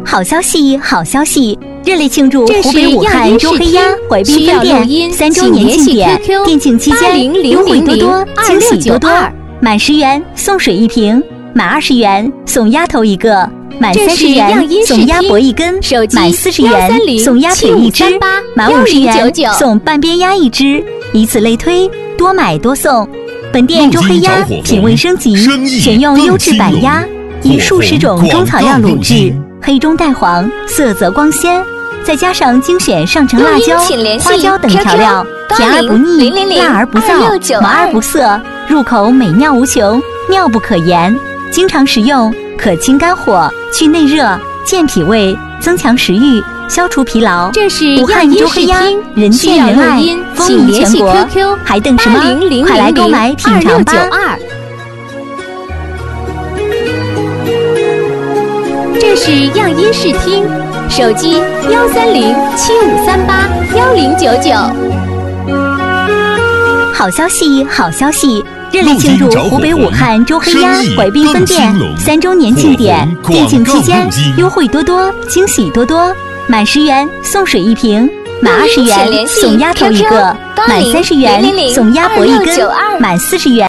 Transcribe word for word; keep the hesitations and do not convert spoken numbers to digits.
好消息，好消息！热烈庆祝湖北武汉周黑鸭淮滨分店三周年庆典，店庆期间优惠多多，惊喜多多。满十元送水一瓶，满二十元送鸭头一个，满三十元送鸭脖一根，满四十元送鸭腿一只，满五十元送半边鸭一只，以此类推，多买多送。本店周黑鸭品味升级，选用优质板鸭，以数十种中草药卤制，黑中带黄，色泽光鲜，再加上精选上乘辣椒、花椒等调料，甜而不腻，辣而不燥，麻而不涩，入口美妙无穷，妙不可言。经常食用可清肝火、去内热、健脾胃、增强食欲、消除疲劳。 这是武汉周黑鸭，人见人爱，风靡全国，还等什么？快来购买品尝吧！ 这是样音视听，手机幺三零七五三八幺零九九。 好消息，好消息！热烈庆祝湖北武汉周黑鸭淮滨分店三周年庆典，店庆期间优惠多多，惊喜多多。满十元送水一瓶，满二十元送鸭头一个，满三十元送鸭脖一根，满四十元。